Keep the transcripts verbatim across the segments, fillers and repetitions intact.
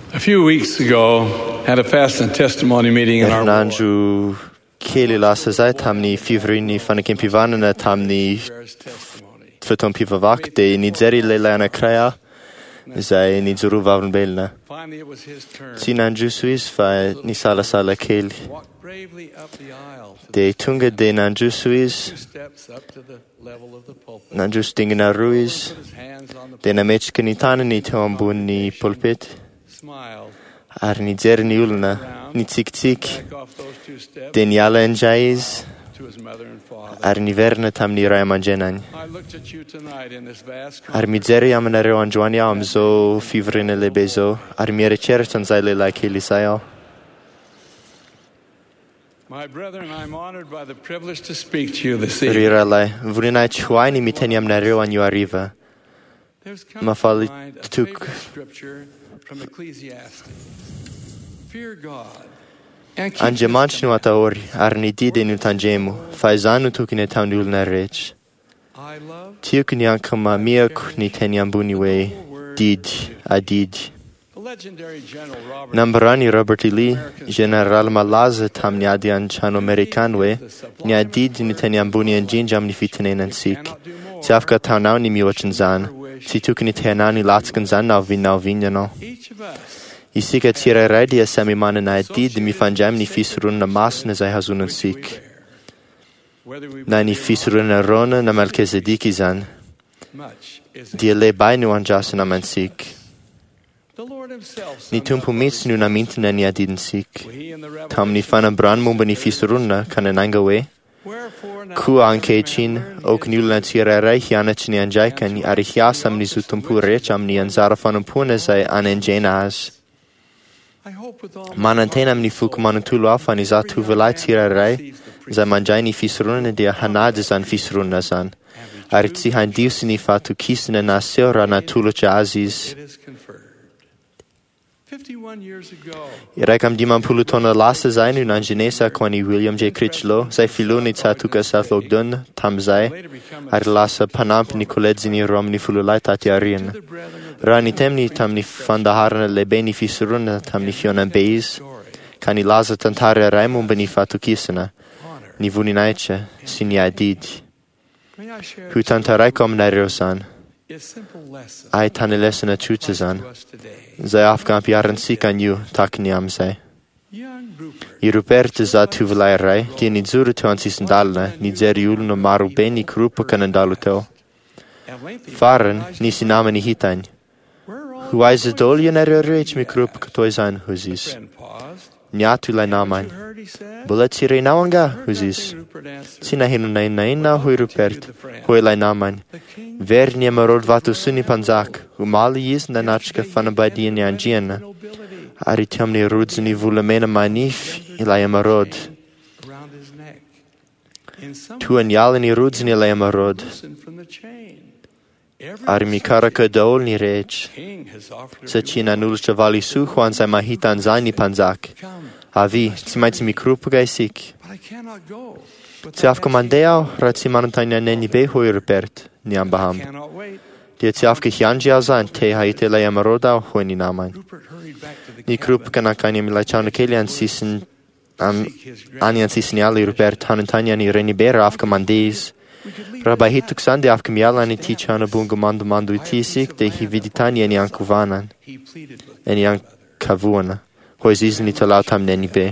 A few weeks ago, had a fast and testimony meeting in our ward. Andrew Kelly lasa zai tamni fivrini fanakimpivanana tamni fton pivavak de nizeri lelana kraya zai nizuru vavnbelna. Finally, it was his turn. Sin Andrew Suis fa ni sala sala Kelly. Walked bravely up the aisle to De tunga de Andrew Suis two steps up to the level of the pulpit. Andrew Stingina Ruiz Put his hands on the de na mechkani tana ni tombun ni pulpit smiled. ar ni zer ni ulna ni tik tik Back off those two steps de niala enjais to his mother and father. ar ni verna tam ni raya manjenan. I looked at you tonight in this vast Ar mi zeri am na reo anjoania am zo fivrine le bezo ar mi recerton zai le la Kelly saio. My brethren, I'm honored by the privilege to speak to you this evening. Rira lai vrinai chuaini mi teni am na reo an arriva. There's come Ma to fali mind a tuk- favorite scripture from Ecclesiastes. Fear God and keep Anje his manchnu ata ori ar ni dide nu tangemu faizanu tukine taunul na rech. I love Tiuk ni ankama miak ni teni am buni we did a did. the legendary General Robert Nambarani Robert E. Lee, General Malaza tam ni adian chano Americanwe, ni adid ni teni am buni en jinjam ni fitenen en sik. Si afka taunau ni miwachin zan, si tukini tenau ni latskan zan nau vin nau vinyano. each of us I sika tira redia semi mana na adid mi fanjam ni fisrun na mas na zai hazun en sik. whether we Na ni fisrun na rona na Melchizedeki zan, much is di le bai nu anjas na man sik. the Lord himself Ni summed up tumpu mits nu na mintna ni adid en sik. he in the Tam ni revelation. fana bran mumba ni fisrun na kanananga we. Wherefore now Ku anche chin ok nulan tira rai hiana chini anjaikan ni arihiasam ni zutumpu recham ni anzarafanum punezai anenjenas. I hope with all my Manantenam ni fuk manantulu afan is atu velai tira rai za manjai ni fisruna dia hanades an fisruna zan. Aritsi han dius ni fatu kisna na seora na tulo cha aziz. it is conferred. Fifty-one years ago, Irekam diman pulutona lasa zainu nan genesa kwani William J. Critchlow zai filuni tatuka satlogdun tam zai later become ar lasa panamp ni koledzi ni rom ni fululai tati arin. the brethren of the Rani temni tam ni fandaharna le beni fisruna tam ni fiona beis story, kani laza tantare raimum beni fatu kisana honor. ni vuninaiche sin yadid. May I share Hu tantarai kom na reosan a simple lesson ai tanelesana chutazan to us today. zai afgam piaran sikan yu tak ni am zai. Young Rupert I Rupert za tu velai rai di ni zuru tu ansi sandalna ni zeri ul no maru beni krupa kanandalu teo. at length Faran ni sinama ni hitan. we're all Hu aiza dolja na reorech mi krupa katoizan huzis. friend paused. Nyatu lai You naman. heard he said? Bulat si rei nawanga Heard huzis. nothing, Rupert answered. Sina hinu na ina ina hui Rupert. Hui lai naman. The king Ver ni amarod vatu suni panzak. Umali yis na nachka fanabadi ni anjiana. nobility Ari tiam ni rudz ni vulamena manif ilai amarod. around his neck. In some Tu an yala ni rudz ni ilai amarod. loosened from the chain. Every Ari mi karaka daol ni rech. king has offered Sa china nul chavali su juan sa mahitan zani panzak. come, Avi, ti mai ti mi krupa gai sik. but I cannot go. Ti af comandeau, ratsi manantanya neni be hui Rupert. Ni am I baham. cannot wait. Dia ti af kihianji azan te haite lai amarodau hui ni naman. Rupert hurried back to the Ni cabin krupa kana kanya mi lai chana kelian sisin am to seek his anian sisin yali Rupert hanantanya ni reni bera af comandeis. Rabbi hituk sande af kamiala ni ti chana bunga mandu mandu itisik de hi viditani eni ankuvanan. He pleaded with Eni ankavuana. Hoi zizin ni talau tam neni be.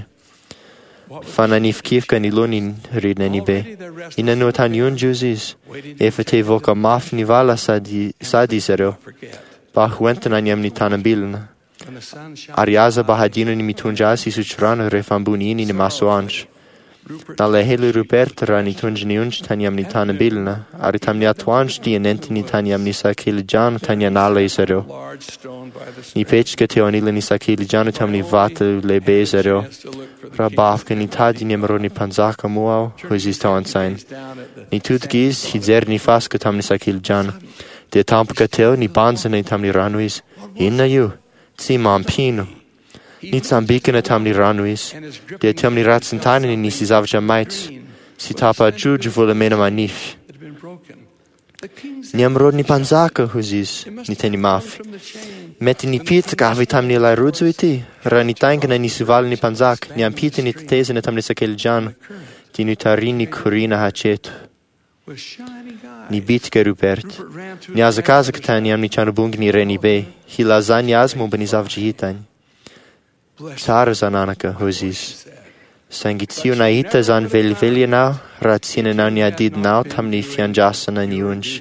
Fana ni fkifka ni lunin rid neni be. Ina nu tan yun juzis. Efa te voka maf ni vala sadi, sadi zero. forget. Ba huentan anyam ni tanabilna. When the sun shone, Ariaza bahadino ni mitunjasi suchurana refambunini ni masoanj. Rupert Na le helu Rupert ra ni tunjni unj tanyam ni tanabilna. Ari tam ni atuanj di enenti ni tanyam ni sakili jan tanya nala isero. large stone by the Ni pechka te onila ni sakili janu tam ni vata le be zero. chance to look for the Rabafka ni tadi ni maro ni panzaka muau, huzis tau ansain. kings down at the Ni tutgis, hi zer ni faska tam ni sakil jan. De tampka teo ni banza ni tam ni ranuis. Inna yu, tsi mampino. Ni tsambikana tam ni ranuis. and his De gripping tam ni ratsantani ni si zavja maits. Si tapa juj vula mena manif. had been broken. The kings Ni amrod ni panzaka huzis, ni teni maf. from the chain Meti ni pit gavi tam ni lai rudzu iti, ra ni tangana ni suval ni panzak, ni ampiti ni tetesene tam ni sakel jan, di ni tarini kurina hacetu. Ni bitke Rupert, ni azakazak tani am ni chanubung ni reni be, hi lazani azmu bani zavjihitani. Tsara zananaka, hozis. Sangitsiu na ita zan vel veljena, ratsine na ni adid nau tam ni fianjasana ni unj.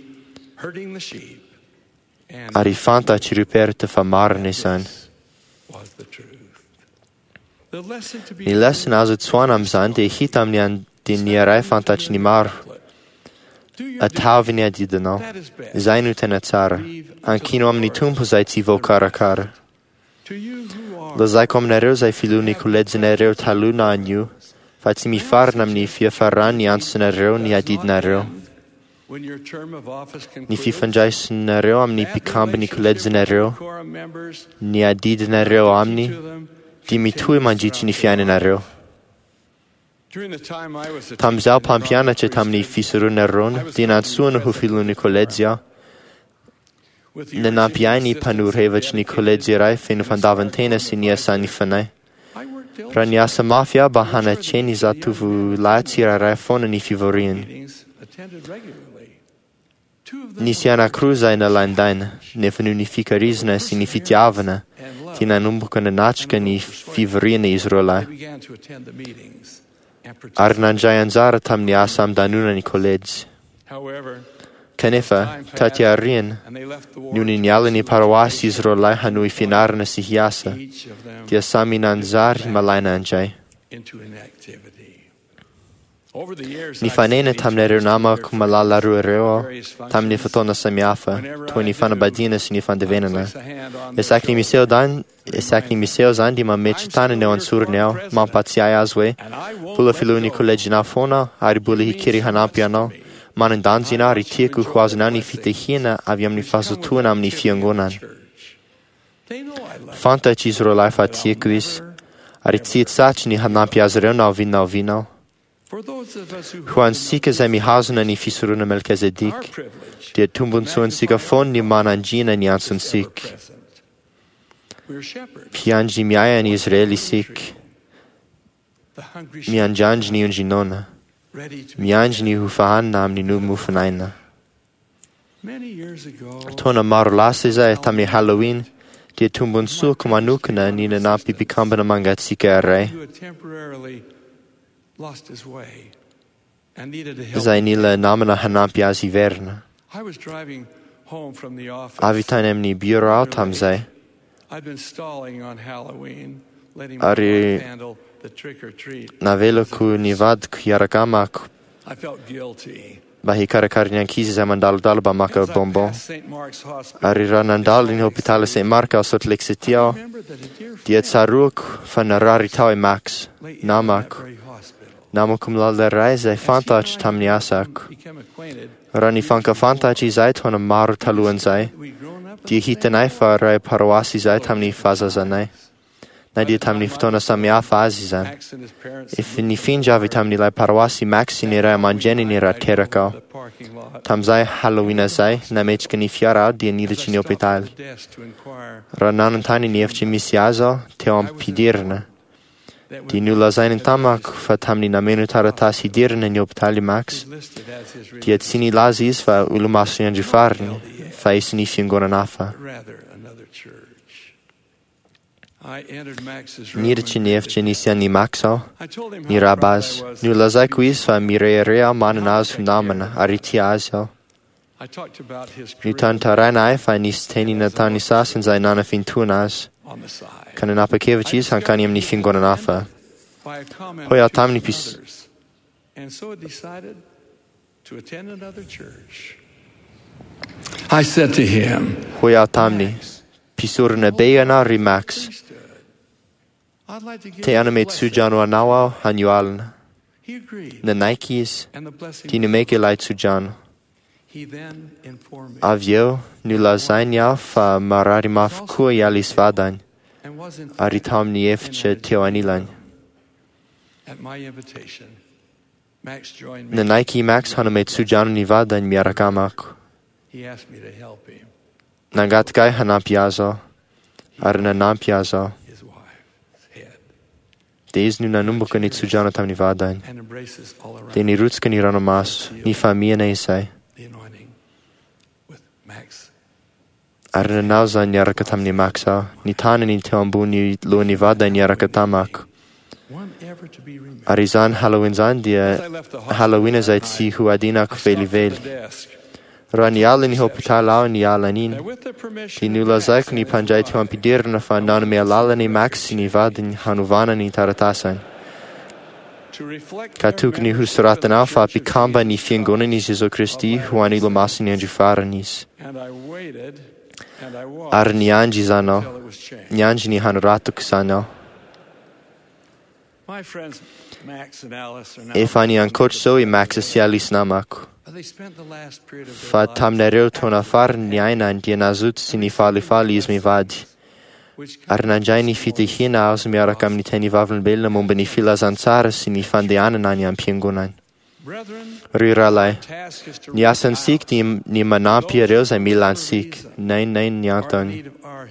Ari fanta ci Rupert fa marne san. Ni lesson azut swanam zan de hitam ni an din ni arai fanta ci ni mar. A tavini adidano, zainu tena tsara, anchino am ni tumpo zai ti vo cara cara. Lo zai com nereu zai filu ni culez nereu talu na aniu, faci mi farnam ni fia farran ni ans nereu ni adid nereu. Ni fi fanjais nereu am ni picamba ni culez nereu, ni adid nereu amni, di mi tui mangici ni fiane nereu. Tam zau pampiana ce tam ni fisuru neron, din ad suonu hu filu ni colezia. Ne na piani panurhevac ni coleziarai fin fandavantena sinia sani fanai. Raniasa mafia bahana ceni zatu vu lațira rai fona ni fivorin. Nisiana cruza in alandain, ne fanunifica risna sinifitiavana, tina numbuca nanachca ni fivorine Israelai. Arnanjai anzara tam ni asam danuna ni colegi. Canefa, tatia rien, nuni nialani parawasi Israelai hanui finarna si hiasa, tia samin anzari malaina anjai. Ni fanene tam ne reunama cum malala ruereo, tam ni fatona samiafa, tu ni fana badina si ni fan devenana. Esac ni miseo dan, esac ni miseo zandi ma mecitane ne ansur neo, ma paziai azwe, pula filu ni colegi na fona, ari buli hikiri hanapiano, man danzina ritieku huaznani fite hiena aviam ni fasutunam ni fiangonan. Fanta ci Israelai fatiequis, ari tsiet sac ni hanapiaz reunau vinau vinau. Juan sika zemi hazuna ni fisuruna Melchizedek, dia tumbun suan sika fon ni manangina ni ansun sik. Piangi miaya ni Israeli sik, mianjangi ni unginona, miangi ni hufahanna am ni numufanaina. Tona marulasiza e tam ni Halloween, dia tumbun su kumanukana ni nanapi bikambana mangat sika array. Zai nila namana hanapiaz hiverna. Avitanem ni bureau tam zai. Ari navelo ku ni vad ku yaragama ku bahi karakarnian kisi zai mandal dalba maka bonbon. Ari ranandal in hospitale Saint Mark aus sot lexetiao. Diet saruk fanarari tau e max. Namak. Namo cum lalda reise fantac tam ni asak. Rani fanka fantaci zai tona maru taluan zai. Di hitanai fa rai parawasi zai tam ni faza zanai. Nadia tam ni ftona samia fazi zan. If ni finjavi tam ni lai parawasi maxi ni rai manjeni ni rat kerakao. Tam zai Halloween zai na mechka ni fiara di nilici ni opital. Rananantani ni efci misiazo teom pidirna. Di nulla zainin tamak fa tamni na menu taratas hidirna ni optali max. Di et sini lazis fa ulumasu yanjifarni, fa isini fiangona nafa. Nirci ni efce nisian ni maxo, ni rabaz, nulla zai quis fa mirearea mananaz namana, ariti asio. Nutan taranai fa nis teni natani sasin zai nana fintunas. Kana napakevicis hankaniam ni fingona nafa. Hoia tamni pis. And so decided to attend another church. I said to him, Hoia tamni pisurna beyana rimax. Te animate sujano anawa hanualna. Na Nikes tine meke light sujano. Avio nula zainia fa mararimaf kuyalis vadan. Aritam ni efce teo anilan. Na Nike Max hanamate sujano ni vadan miarakamak. Nagat kai hanapiazo, arnanapiazo. Dees nu nanumbuka ni tsujana tam ni vadain. De ni rutska ni ranomas, ni famia na isai. Arnanauza ni arakatam ni maksa, ni tana ni teambu ni lo ni vadain ni arakatamak. Arizan Halloween dia Halloween zai tsi huadinak veli veli. Ran yala ni hospital au ni yala nin. Ti nula zaik ni panjai tuam pidir na fa nan me alala ni max ni vadin hanuvana ni taratasan. Katuk ni husratan alfa pikamba ni fiengona ni Jesu Christi huani lo masi ni anjifara nis. Ar ni anji zano, ni anji ni hanuratuk sano. Efani an coach so i max sialis namak. Fa tam nereu tona far ni aina an dia nazut sini fali fali is mi vadi. Ar nanjai ni fiti hina aus mi arakam ni teni vavlen bella mumba ni fila zanzara sini fande ananani an piengunan. Riralai. Ni asan sik ni, ni manapia reus ai milan sik. Nein, nein, ni antoni.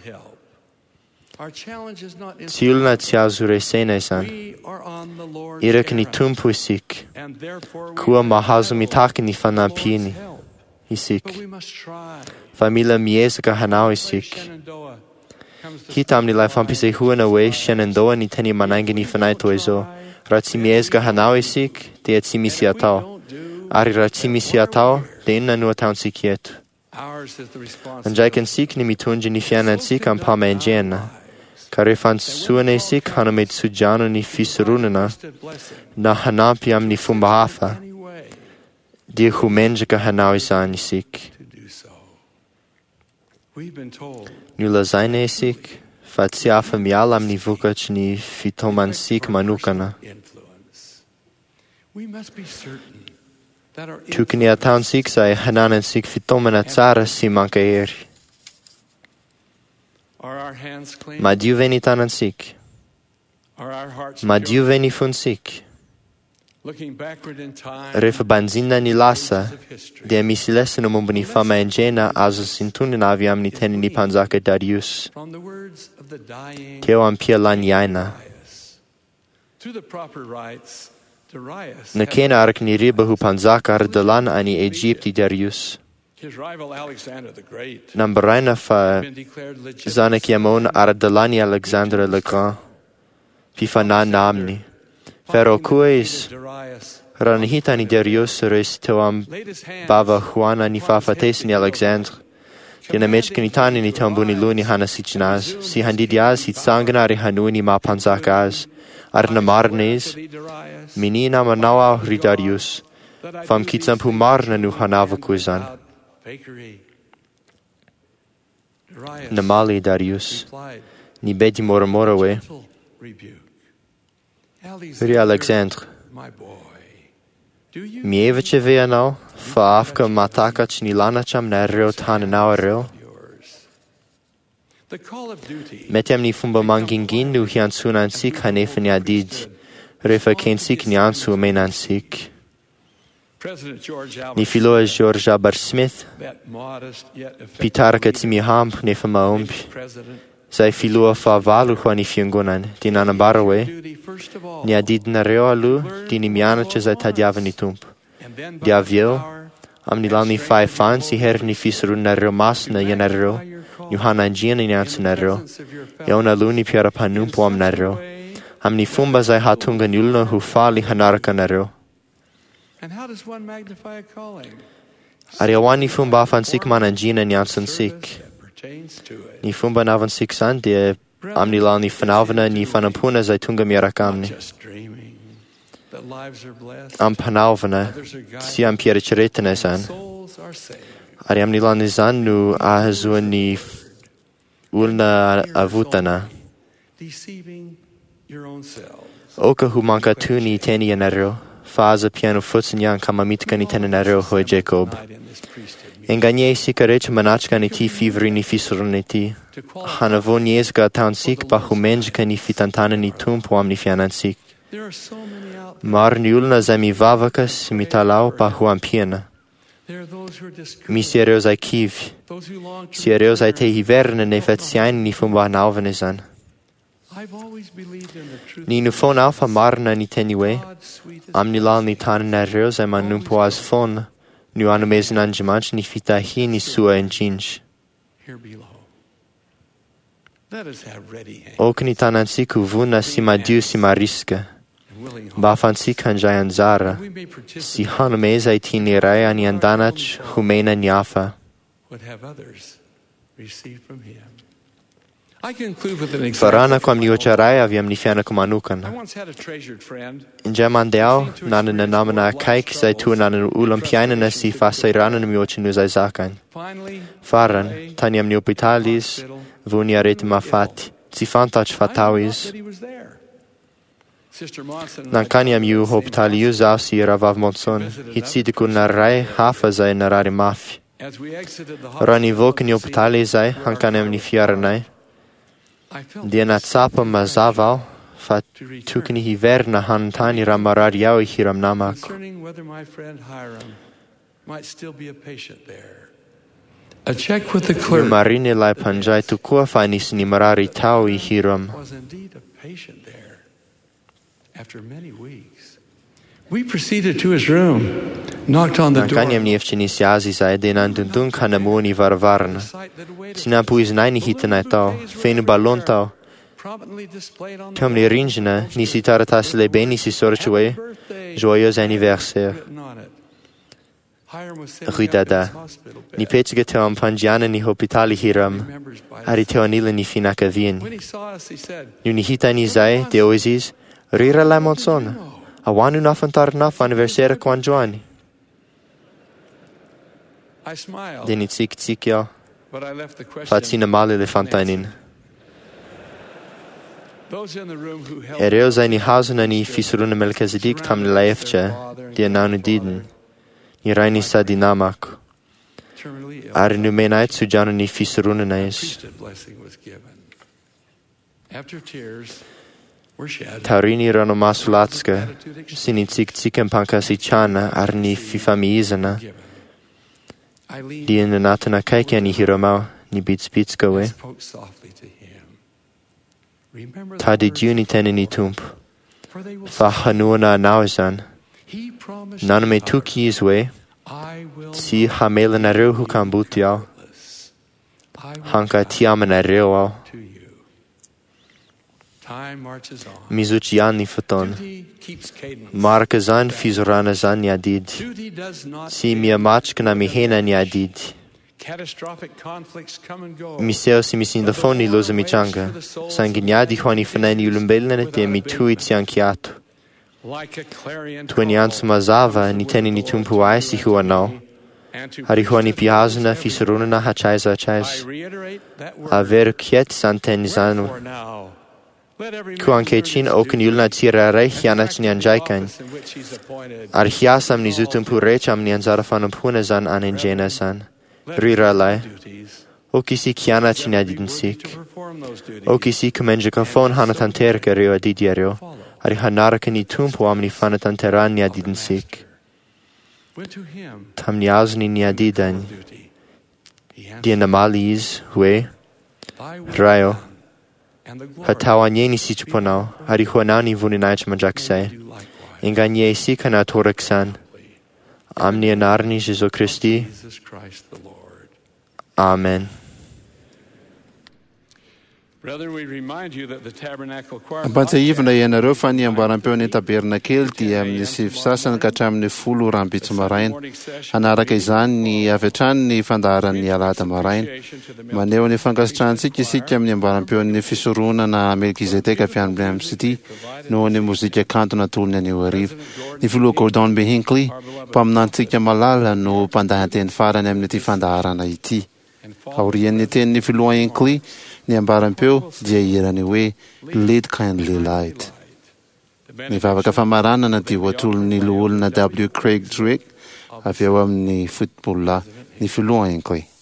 Tiulna tiazure senesan. Irek ni tumpuisik. Kua mahazumi takini fanampini. Isik. Famila miesaka hanauisik. Hitam ni lai fampise huana we shenandoa ni teni manangini fanaito ezo. Ratsi miesaka hanauisik, te atsimisi atao. Ari ratsimisi atao, te inna nua taun sikietu. Anjaikan sik ni mitunji ni fianan sik am pama enjena. Karefan suane sik hanamet sujano ni fisrunana na hanampiam ni fumbahafa. Dia humenjaka hanawisan sik. Nula zaine sik fatsiafa mialam ni vukach ni fitoman sik manukana. Tukini ataun sik sai hananan sik fitoman atsara si mankaeri. Ma Dieu veni tanan sik. Ma Dieu veni fun sik. Refa banzinna ni lasa, de misilese no mumbani fama engena azus intunin aviam ni teni ni panzaka Darius. Teo am pia lan yaina. Nakena ark ni riba hu panzaka ardalan ani Egypti Darius. Nambaraina fa zanek yamon ardalani Alexandre le Grand. Pifa na namni. Fero kues ranhita ni Darius res toam bava Juana ni fafates ni Alexandre. Dina mechkanitani ni tambuni luni hana sichinaz. Si handidiaz hit sanganari hanuni ma panzakaz. Arna marnes. Minina manawa ri Darius. Fam kitsampu marna nu hanava kuzan. Namali Darius. Ni bedi mora mora we. Ri Alexandre. Mieveche vea nau, fa afka matakach ni lanacham na reo tana nau reo. Metiam ni fumba mangingin nu hian sunan sik hanefen ya did. Refa ken sik ni ansu menan sik. Ni filoa George Abar Smith. Pitaraka timi hamp nefa maumbi. Sai filoa fa valu hua ni fiangunan, din anambarawe. Ni adid na reo alu, di ni miana ce zai tadiava ni tump. Di aviel, am ni lal ni fai fan si her ni fisru na reo mas na yana reo, ni hana anjia ni ansu na reo. Yauna alu ni piara panumpo am na reo. Am ni fumba zai hatunga nulna hu fali hanaraka na reo. Ari awani fumba afan sik man anjina ni ansun sik. Ni fumba navan sik san, di am ni lal ni fanavana ni fanampuna zai tunga miarakamni. Am panavana, si am piera ceretane san. Ari am ni lal ni zan nu ahazua ni ulna avutana. Oka hu manka tu ni teni anero, faza piano futsin yan kamamitka ni tenenero hoe Jacob. Enganye sikarech manachka ni ti fivri ni fisuruneti. Hanavo niesga taun sik pa humenjka ni fitantana ni tumpuam ni fianan sik. Mar niulna zemi vavakas mi talau pa huam piena. Misy ireo izay kivy, sy ireo izay te hiverina nefa tsy hainy ny fomba hanaovana izany. Ny nofonao fa marina ny teny hoe, amin'ny lalany tananareo izay manompo azy foana, no hanomezan'Andriamanitra ny fitahia ny soa indrindra. Ôky ny tanantsika hovona sy madio sy marisika, mba ahafahantsika handray anjara sy hanomeza ity ny iray any an-danatra homena ny hafa. Varanako amin'ny ohatra iray avy amin'ny fiainako manokana. Indray mandeha aho nanana namana akaiky izay toa nanana olam-piainana sy fahasahiranana mihoatra noho izay zakany. Farany, tany amin'ny hopitaly izy, vao ny arety mahafaty, tsy fantatro fatao izy. Nankany amin'io hopitaly io zaho sy Ravavy Monson, hitsidiko olona iray hafa izay narary mafy. Raha nivoaka ny hopitaly izay hankany amin'ny fiaranay, dia natsapa mazava aho fa tokony hiverina hanontany raha marary aho ihira amin'ny namako. Ny marina ilay mpandray tokoa fa nisy ny marary tao ihira am. Nankany amin'ny efitra nisy azy izay dia nandondonka hanamoa ny varavarana. Tsy nampoizinay ny hitanay tao, feno balon tao. Teo amin'ny rindrina nisy taratasy lehibe nisy soratra hoe Joyeux anniversaire. Ry dada, nipetraka teo amin'ny mpandriana ny hopitaly Hiram, ary teo anilany ny fianakaviany. No nihitany izay, dia hoy izy, ry Ralahy Monson, ahoana no nahafantarana fa anniversaire-ko androany? Dia nitsikitsiky aho, fa tsy namaly ilay fanontaniana. Ireo izay nihazona ny fisoroana Melkizedek tamin'ilay efitra dia nanodidina. Ny iray ny sady namako, ary nomenay tsodrano ny fisoroanana izy. Taoriny ranomaso latsaka sy ny tsikitsiky mpankasitrahana ary ny fifamihizana, dia nanatona akaiky any Hiramao ny bitsibitsika hoe, tadidio ny tenany Tompo, fa hanoana anao izany. Nanome toky izy hoe, tsy hamelanareo ho kambuty aho, hankaty aminareo aho. Mizotra ihany ny fotoana. Maraka izany fizorana izany ny adidy. Tsy mihamatrika na mihena ny adidy. Miseho sy misinda foana ny loza mitranga, saingy ny ady ho an'ny fanahin'ny olombelona dia mitohy tsy ankiato. Toa ny antso mazava ny tenany Tompo ahy sy ho anao, ary ho an'ny mpihazona fisoroanana hatraiza hatraiza. Averiko eto izany teny izany. Koa ankehitriny ôky ny olona tsirairay hianatry ny andraikany, ary hiasa amin'izy Tompo rehetra amin'ny anjara fanompoana izany anendrena izany. Ry Ralahy, ôky isika hianatry ny adidintsika. Ôky isika mendraka foana hanatanteraka ireo adidy ireo, ary hanaraka ny Tompo amin'ny fanatanterahany ny adidintsika. Tamin'ny azony ny adidany, dia namaly izy hoe, Raio, hatao anie ny sitraponao, ary ho anao ny voninahitra mandrakizay. Engania isika natoraka izany. Amin'ny anaran'i Jesu Kristy. Amen. Ampatsahivana ianareo fa ny ambaram-peon'ny tabernakely dia amin'ny sivy sasany ka hatramin'ny folo rambitsy maraina. Hanaraka izany ny avy hatrany ny fandaharan'ny alahada maraina. Maneho ny fankasitrantsika isika amin'ny ambaram-peon'ny fisoroanana Melkizedeka fianby amsity noho ny mozika kanto natolony anio arivo. Ny filoha Gordon B. Hinckley, mpaminantsika malala no mpandahan-teny farany amin'ity fandaharana ity. Aorian'ny tenin'ny filoha Hinckley, ny ambaram-peo dia irany hoe Lead Kindly Light. Mivavaka famaranana dia voatolon'ny loholona W. Craig Drake avy eo amin'ny football ny filoha Hinckley.